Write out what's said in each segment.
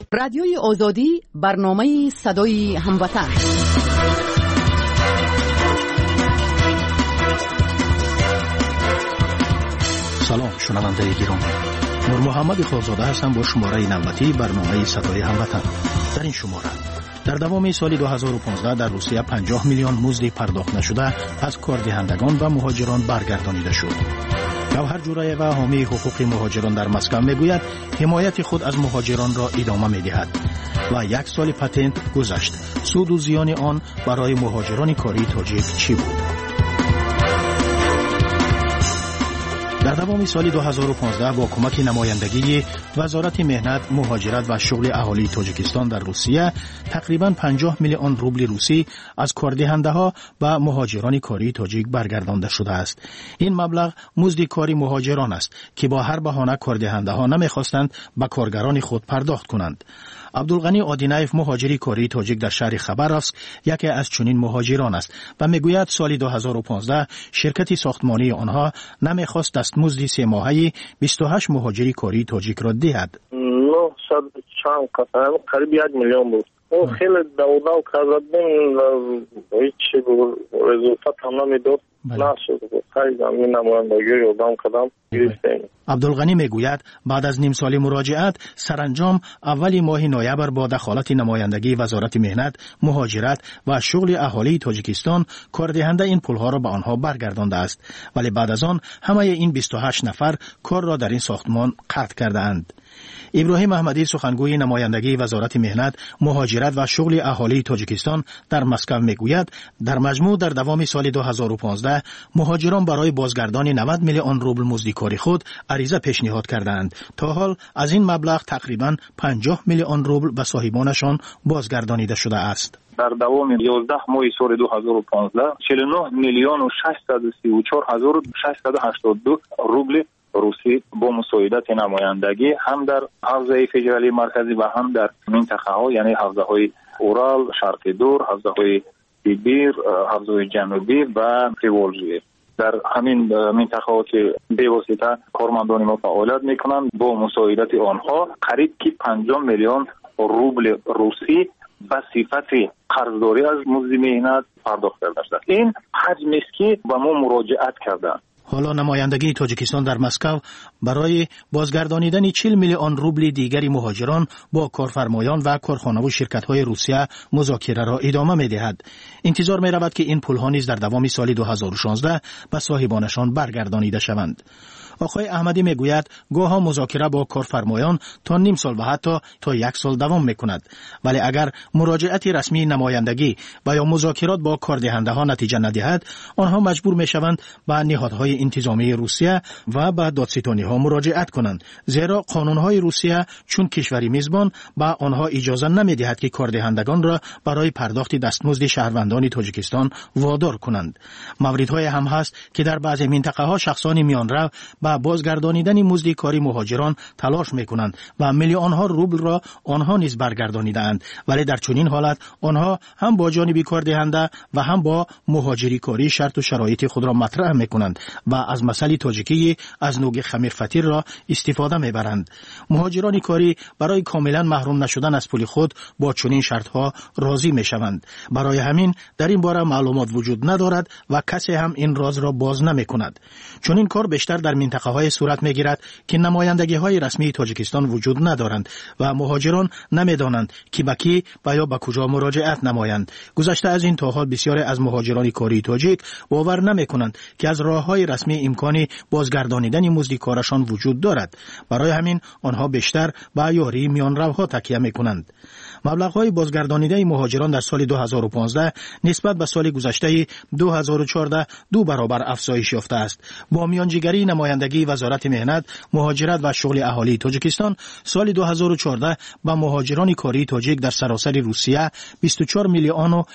رادیوی آزادی، برنامه صدای هموطن. سلام شنونده گرامی، نور محمد خالزاده هستم با شماره نوبتی برنامه صدای هموطن. در این شماره در دوام سال 2015 در روسیه 50 میلیون مزد پرداخت نشده از کاردهندگان و مهاجران برگردانیده شد. گوهر جورایeva حامی حقوق مهاجران در مسکو میگوید حمایت خود از مهاجران را ادامه میدهد و یک سال پتنت گذشت. سود و زیان آن برای مهاجران کاری تاجیک چی بود؟ در دوام سال 2015 با کمک نمایندگی وزارت مهنت، مهاجرت و شغل اهالی تاجیکستان در روسیه تقریباً 50 میلیون روبل روسی از کاردهنده‌ها و مهاجران کاری تاجیک برگردانده شده است. این مبلغ مزد کاری مهاجران است که با هر بهانه کاردهنده‌ها نمی‌خواستند به کارگران خود پرداخت کنند. عبدالغنی آدینایف مهاجری کاری تاجیک در شهر خبرافسک یکی از چنین مهاجران است و میگوید سال 2015 شرکت ساختمانی آنها نمیخواست دستمزد 3 ماهه 28 مهاجری کاری تاجیک را دهد. قریب 1 میلیون بود. او خیلی داوداو کردن هیچ رزولتات هم نمیداد. عبدالغنی میگوید بعد از نیم سال مراجعت سرانجام اولی ماه نوامبر با دخالت نمایندگی وزارت مهنت، مهاجرت و شغل اهالی تاجیکستان کاردهنده این پولها را به آنها برگردانده است، ولی بعد از آن همه این 28 نفر کار را در این ساختمان قطع کرده اند. ابراهیم احمدی سخنگوی نمایندگی وزارت مهنت، مهاجرت و شغل اهالی تاجیکستان در مسکو میگوید در مجموع در دوام سال 2015 مهاجران برای بازگردان 90 میلیون روبل مزد کاری خود عریضه پیشنهاد کردند. تا حال از این مبلغ تقریباً 50 میلیون روبل به صاحبانشان بازگردانیده شده است. در دوام 11 ماه سال 2015 49 میلیون و 634 هزار 682 روبل روسی با مساعدت نمایندگی هم در حوزه فدرالی مرکزی و هم در منطقه ها، یعنی حوزه های اورال، شرق دور، حوزه های سیبیر، حوزه های جنوبی و پریولژی، در همین منطقه ها که به واسطه کارمندان ما فعالیت میکنند با مساعدت آنها قریب که 50 میلیون روبل روسی به صفت قرضداری از مزد مهنت پرداخت کرده است. این حجمی است که به ما مراجعت کردند. حالا نمایندگی تاجیکستان در مسکو برای بازگردانیدن 40 میلیون روبل دیگری مهاجران با کارفرمایان و کارخانه و شرکت‌های روسیه مذاکره را ادامه می‌دهد. انتظار می‌رود که این پول‌ها نیز در دوام سال 2016 به صاحبانشان برگردانیده شوند. آقای احمدی میگوید گاه‌ها مذاکره با کارفرمایان تا نیم سال و حتی تا 1 سال دوام می‌کند، ولی اگر مراجعت رسمی نمایندگی و یا مذاکرات با کاردهنده‌ها نتیجه ندهد، آنها مجبور می‌شوند به نهادهای انتظامی روسیه و به دادستانی‌ها مراجعت کنند، زیرا قانون‌های روسیه چون کشوری میزبان به آنها اجازه نمی‌دهد که کاردهندگان را برای پرداخت دستمزد شهروندان تاجیکستان وادار کنند. موردهای هم هست که در بعضی منطقه‌ها شخصان میانرو با بازگردانیدن مزد کاری مهاجران تلاش میکنند و میلیون‌ها روبل را آنها نیز برگردانیدند، ولی در چنین حالت آنها هم با جانب کاردهنده و هم با مهاجری کاری شرط و شرایط خود را مطرح میکنند و از مسئله تاجیکی از نوع خمیر فطیر را استفاده میبرند. مهاجران کاری برای کاملا محروم نشدن از پول خود با چنین شرطها راضی میشوند. برای همین در این باره معلومات وجود ندارد و کسی هم این راز را باز نمیکند. چنین کار بیشتر در منطقه های صورت میگیرد که نمایندگی های رسمی تاجیکستان وجود ندارند و مهاجران نمیدانند که به کی و یا به کجا مراجعت نمایند. گذشته از این تا حال بسیاری از مهاجران کاری تاجیک باور نمیکنند که از راههای رسمی امکانی بازگردانیدن مزد کارشان وجود دارد. برای همین آنها بیشتر به یاری میانروها تکیه میکنند. مبلغ‌های بازگردانیده مهاجران در سال 2015 نسبت به سال گذشته 2014 2 برابر افزایش یافته است. با میانجیگری نمایندگی وزارت مهنت، مهاجرت و شغل اهالی تاجیکستان سال 2014 به مهاجران کاری تاجیک در سراسر روسیه 24 میلیون و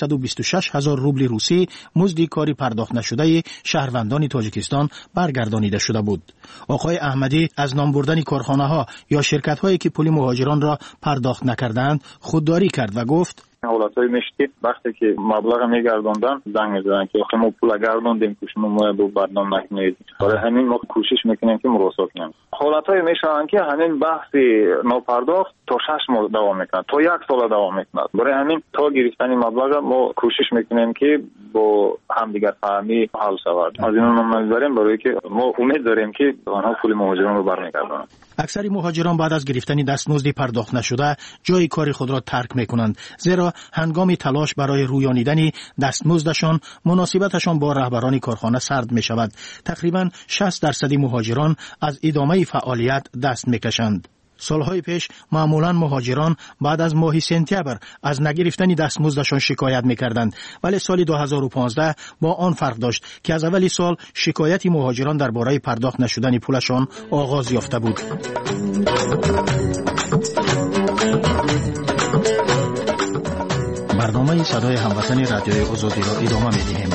126 هزار روبل روسی مزد کاری پرداخت نشده شهروندان تاجیکستان برگردانیده شده بود. آقای احمدی از نام بردن کارخانه‌ها یا شرکت‌هایی که پول مهاجران را پرداخت نکردند خودداری کرد و گفت حالتایی میشه که وقتی که مبلغ میگردوندن زنگ میزنن که آخه ما پول گردوندیم که شما ما رو بدنام نکنید. برای همین ما کوشش میکنیم که مراسا کنیم. حالتایی میشن که همین بحث ناپرداخت تا 6 ماه دوام میکنه، تا 1 سال دوام میکنه. برای همین تا گرفتن مبلغ ما کوشش میکنیم که با همدیگر فهمی حل شود. از این ما میذاریم برای که ما امید داریم که آنها پول مهاجران رو برمیگردونند. اکثر مهاجران بعد از گرفتن دستمزد پرداخت نشده جای کار خود را ترک میکنند، زیرا هنگام تلاش برای رویانیدن دستمزدشان مناسبتشان با رهبران کارخانه سرد می شود. تقریبا 60% مهاجران از ادامه فعالیت دست میکشند. سالهای پیش معمولا مهاجران بعد از ماه سپتامبر از نگرفتن دستمزدشان شکایت میکردند، ولی سال 2015 با آن فرق داشت که از اول سال شکایت مهاجران درباره پرداخت نشدن پولشان آغاز یافته بود. برنامه صدای هموطن رادیوی آزادی را ادامه می‌دهیم.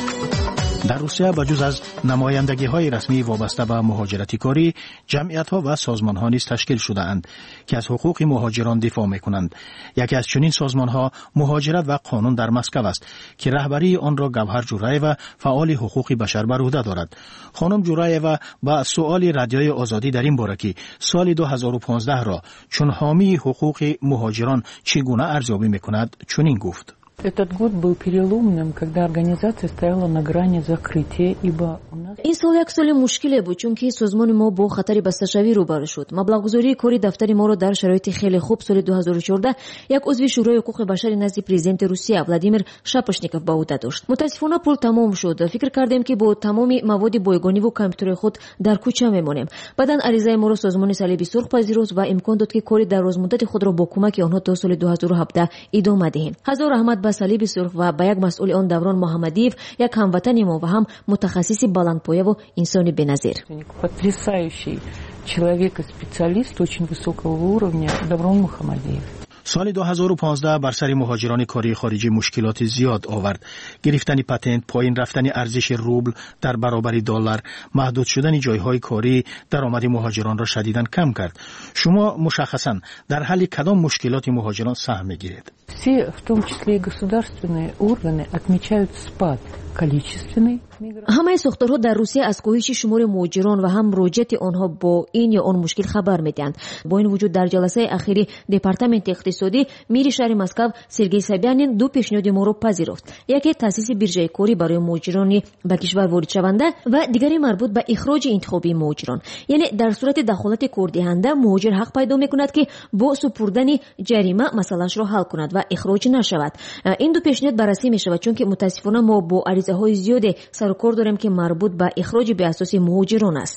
در روسیه بجز از نمایندگی‌های رسمی وابسته به مهاجرتی کاری، جمعیت‌ها و سازمان‌ها نیز تشکیل شده‌اند که از حقوق مهاجران دفاع می‌کنند. یکی از چنین سازمان‌ها مهاجرت و قانون در مسکو است که رهبری آن را گوهر جورایeva فعال حقوق بشر بر عهده دارد. خانم جورایeva با سؤال رادیوی آزادی در این باره که سال 2015 را چون حامی حقوق مهاجران چگونه ارزیابی می‌کند چنین گفت: Этот год был переломным, когда организация стояла на грани закрытия, ибо у нас... این سال یک سال مشکلی بود چون که سازمان ما با خطر بسته‌شوی روبرو شد. مبلغ‌گذاری کاری دفتر ما را در شرایط خیلی خوب سال 2014 یک عضو شورای حقوق بشر نزد پرزیدنت روسیه ولادیمیر شاپشنیکوف به عهده داشت. متاسفانه پول تمام شد. فکر کردیم که با تمام مواد بایگانی و کامپیوتر خود در کوچه میمانیم. بعداً عریضه ما را سازمان صلیبی سرخ پذیرفت و امکان داد که کاری در روزمدت خود را با کمک آنها تا سال 2017 ادامه دهیم. هزار رحمت صلیب سرخ و به یک مسئول آن دوران محمدیف، یک هموطن ما و هم متخصص بلندپایه و انسان بی‌نظیر. Потрясающий человек и специалист очень высокого уровня Даврон Мухаммадиев. سال 2015 بر سر مهاجران کاری خارجی مشکلات زیاد آورد. گرفتن پتنت، پایین رفتن ارزش روبل در برابر دلار، محدود شدن جایهای کاری درآمد مهاجران را شدیداً کم کرد. شما مشخصاً در حل کدام مشکلات مهاجران سهم می‌گیرید؟ Все, в том числе и государственные органы, отмечают спад количественный. همه ساختارها در روسیه از کاهش شمار مهاجران و هم رجوع آنها با این یا آن مشکل خبر میدهند. با این وجود در جلسه اخیری دپارتمنت اقتصادی میر شهر مسکو سرگئی سابیانین دو پیشنهاد ما را پذیرفت. یکی تاسیس بیرژه کاری برای مهاجران به کشور وارد شونده و دیگری مربوط به اخراج انتخابی مهاجران. یعنی در صورت دخالت کاردهنده مهاجر حق پیدا میکند که با سپردن جریمه مسئله‌اش را حل کند و اخراج نشود. این دو پیشنهاد بررسی میشود چون که متاسفانه ما با عریضه‌های زیاد کار داریم که مربوط به اخراج به اساس مهاجران است.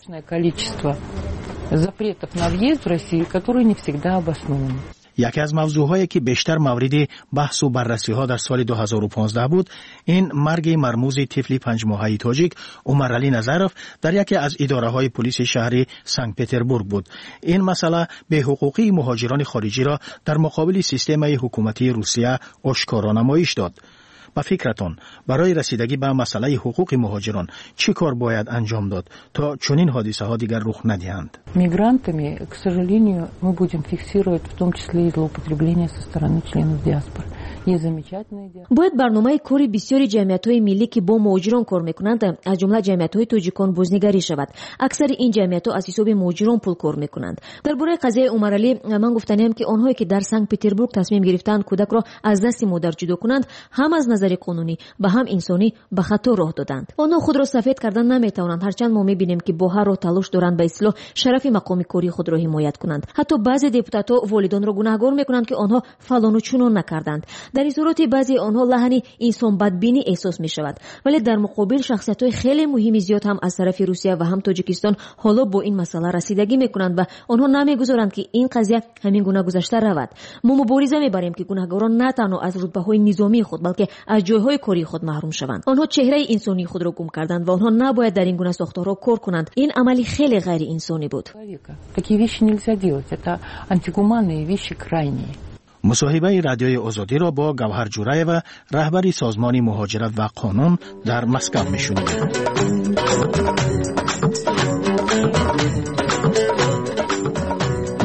یکی از موضوعهایی که بیشتر مورد بحث و بررسی ها در سال 2015 بود، این مرگ مرموز طفل 5 ماهه تاجیک عمرعلی نظرف در یکی از اداره های پلیس شهر سنت پترزبورگ بود. این مسئله به حقوقی مهاجران خارجی را در مقابل سیستم حکومتی روسیه آشکارا نمایش داد. با فکرتان برای رسیدگی به مسئله حقوق مهاجران چه کار باید انجام داد تا چنین حادثه ها دیگر رخ ندهند؟ Мигрантами, к сожалению, мы будем фиксировать в том числе и злоупотребление со стороны членов диаспоры. باید برنامه کاری بسیاری جمعیت‌های ملی که با مهاجران کار می‌کنند از جمله جمعیت‌های تاجیکان بازنگری شود. اکثر این جمعیت‌ها از حساب مهاجران پول کار می‌کنند. درباره قضیه عمرعلی من گفتم که آنهایی که در سنت پترزبورگ تصمیم گرفتند کودک را از دست مادر جدا کنند هم از نظر قانونی و هم انسانی به خطا راه دادند. آنها خود را سفید کردن نمی‌توانند، هرچند ما می‌بینیم که با هر راه تلاش دارند به اصلاح شرف مقام کاری خود را حمایت کنند. حتی بعضی دپوتات‌ها والدان را گناهکار می‌کنند که آنها فلان و چنان نکردند. در این صورت بعضی آنها لحنی انسان بدبینی احساس می شود، ولی در مقابل شخصیت‌های خیلی مهمی زیاد هم از طرف روسیه و هم تاجیکستان حالا با این مسئله رسیدگی می‌کنند و آنها نمی‌گذارند که این قضیه همین گونه گذشته رود. ما مبارزه می‌بریم که گناهکاران نه تنها از رتبه‌های نظامی خود بلکه از جای‌های کاری خود محروم شوند. آنها چهره انسانی خود را گم کردند و آنها نباید در این گونه ساختارها کار کنند. این عملی خیلی غیر انسانی بود. Такие вещи нельзя делать. Это антигуманные вещи крайние. مصاحبه رادیوی آزادی را با گوهر جورایeva رهبر سازمان مهاجرت و قانون در مسکو میشنوید.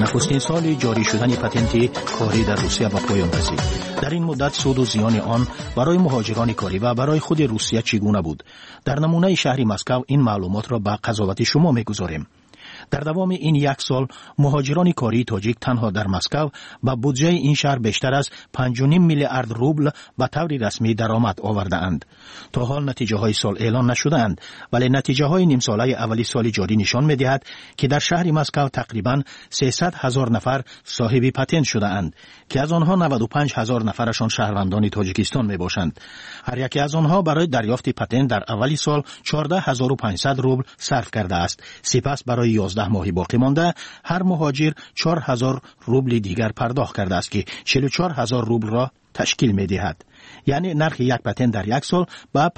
نخستین سال جاری شدن پتنت کاری در روسیه به پایان رسید. در این مدت سود و زیان آن برای مهاجران کاری و برای خود روسیه چگونه بود؟ در نمونه شهر مسکو این معلومات را به قضاوت شما می‌گذاریم. در دوام این یک سال مهاجران کاری تاجیک تنها در مسکو با بودجه این شهر بیشتر از 5.5 میلیارد روبل به طور رسمی درآمد آورده اند. تا حال نتیجه های سال اعلان نشده اند، ولی نتیجه های نیم ساله اولی سال جاری نشان می‌دهد که در شهر مسکو تقریباً 300,000 نفر صاحب پتنت شده اند که از آنها 95,000 نفرشان شهروندان تاجیکستان میباشند. هر یکی از آنها برای دریافت پتنت در اولی سال 14,500 روبل صرف کرده است. سپس برای 11 ماهی باقی مانده هر مهاجر 4,000 روبل دیگر پرداخت کرده است که 44,000 روبل را تشکیل می‌دهد. یعنی نرخ یک پتنت در یک سال به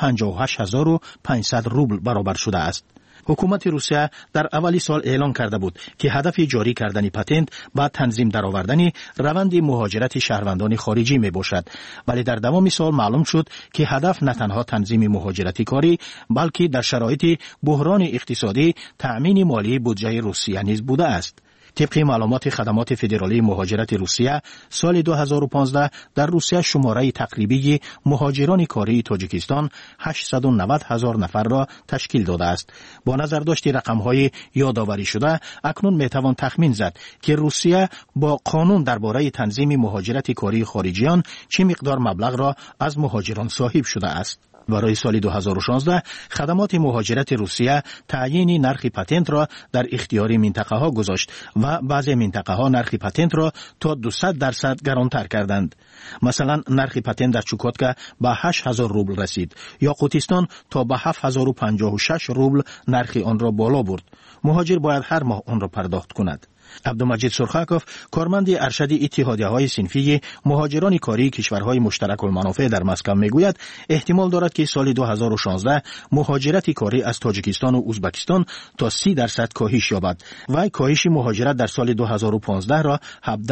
58,500 روبل برابر شده است. حکومت روسیه در اولی سال اعلان کرده بود که هدف جاری کردن پتنت با تنظیم درآوردن روند مهاجرت شهروندان خارجی می باشد، ولی در دوام سال معلوم شد که هدف نه تنها تنظیم مهاجرت کاری بلکه در شرایط بحران اقتصادی تأمین مالی بودجه روسیه نیز بوده است. طبق معلومات خدمات فدرالی مهاجرت روسیه سال 2015 در روسیه شماره تقریبی مهاجران کاری تاجیکستان 890,000 نفر را تشکیل داده است. با نظر داشت رقم‌های یادآوری شده اکنون میتوان تخمین زد که روسیه با قانون درباره تنظیم مهاجرت کاری خارجیان چه مقدار مبلغ را از مهاجران صاحب شده است. برای سال 2016 خدمات مهاجرت روسیه تعیین نرخ پتنت را در اختیار منطقه ها گذاشت و بعضی منطقه ها نرخ پتنت را تا 200% گرانتر کردند. مثلا نرخ پتنت در چوکاتکا به 8,000 روبل رسید. یاقوتستان تا به 7,056 روبل نرخ آن را بالا برد. مهاجر باید هر ماه آن را پرداخت کند. عبدالمجید سرخاکوف، کارمند ارشد اتحادیه‌های صنفی مهاجران کاری کشورهای مشترک المنافع در مسکو میگوید احتمال دارد که سال 2016 مهاجرت کاری از تاجیکستان و ازبکستان تا 30% کاهش یابد و کاهش مهاجرت در سال 2015 را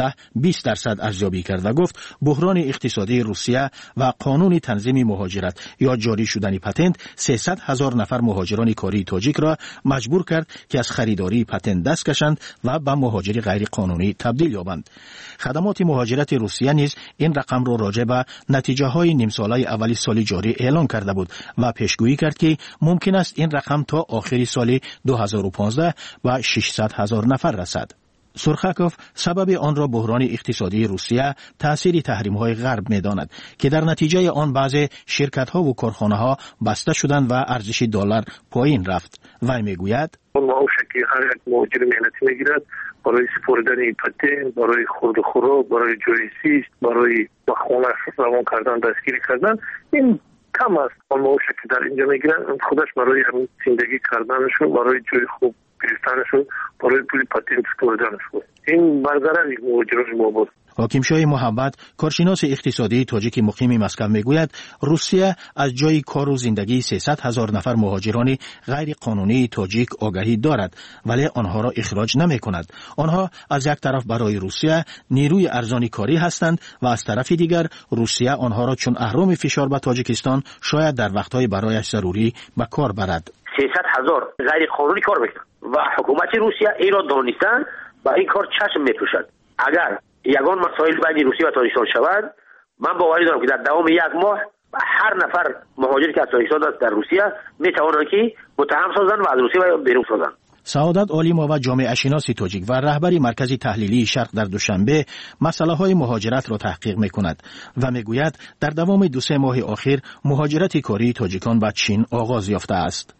17-20% ارزیابی کرد و گفت بحران اقتصادی روسیه و قانون تنظیم مهاجرت یا جاری شدن پتنت 300,000 نفر مهاجران کاری تاجیک را مجبور کرد که از خریداری پتنت دست کشند و به مهاجری غیر قانونی تبدیل یابند. خدمات مهاجرت روسیه نیز این رقم را راجع به نتیجه های نیم ساله اولی سال جاری اعلان کرده بود و پیشگویی کرد که ممکن است این رقم تا آخر سال 2015 به 600,000 نفر رسد. سرخاکوف سبب آن را بحران اقتصادی روسیه تأثیر تحریم‌های غرب می‌داند که در نتیجه آن بعضی شرکت‌ها و کارخانه‌ها بسته شدند و ارزش دلار پایین رفت. و میگوید معاشه که هر یک مهاجر مهنتی میگیرد برای سپردن پتنت، برای خورد و خوراک، برای جای زیست، برای با خانه روان کردن، دستگیری کردن، این کم است. آن معاشه که در اینجا میگیرن خودش برای همین زندگی کردنشون، برای جای خوب گرفتنشون، برای پول پتنت سپردنشون، این برضرر یک مهاجران ما بود. حاکم شاه محمد، کارشناس اقتصادی تاجیک مقیم مسکو میگوید روسیه از جای کار و زندگی 300,000 نفر مهاجران غیر قانونی تاجیک آگاهی دارد ولی آنها را اخراج نمی کند. آنها از یک طرف برای روسیه نیروی ارزانی کاری هستند و از طرف دیگر روسیه آنها را چون اهرام فشار به تاجیکستان شاید در وقتهای برایش ضروری به کار برد. 300,000 غیر قانونی کار میکنند و حکومت روسیه این را دانستند و این کار چشم میپوشد. اگر یگان مسائل بین روسیه و تاجیکستان شود، من باوری دارم که در دوام یک ماه هر نفر مهاجری که از تاجیکستان است در روسیه میتوانند که متهم سازند و از روسیه بیرون سازند. سعادت عالیما و جامعه شناسی تاجیک و رهبری مرکز تحلیلی شرق در دوشنبه مسئله های مهاجرت را تحقیق میکند و میگوید در دوام 2-3 ماه اخیر مهاجرت کاری تاجیکان به چین آغاز یافته است.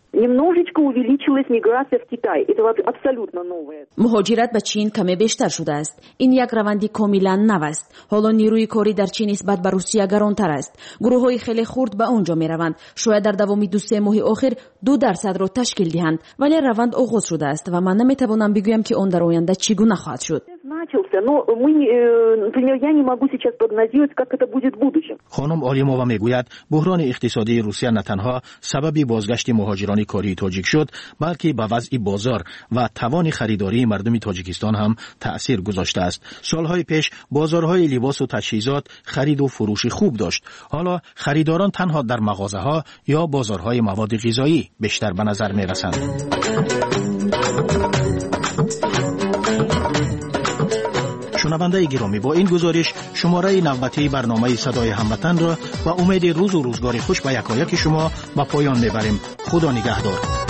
مهاجرت به چین کمی بیشتر شده است. این یک روندی کاملا نو است. حالا نیروی کاری در چین نسبت به روسیه گرانتر است. گروه‌های خیلی خرد به آنجا می‌روند. شاید در دوام 2-3 ماه اخیر 2% را تشکیل دهند، ولی روند آغاز شده است و من نمی‌توانم بگویم که آن در آینده چگونه خواهد شد. خانم عالیمووا میگوید بحران اقتصادی روسیه نه تنها سبب بازگشت مهاجران کاری تاجیک شد بلکه به وضع بازار و توان خریداری مردم تاجیکستان هم تأثیر گذاشته است. سالهای پیش بازارهای لباس و تجهیزات خرید و فروش خوب داشت. حالا خریداران تنها در مغازه‌ها یا بازارهای مواد غذایی بیشتر به نظر می‌رسند. شنونده گرامی، با این گزارش شماره نوبتی برنامه صدای هموطن را و امید روز و روزگار خوش به یکایک شما به پایان میبریم. خدا نگهدار.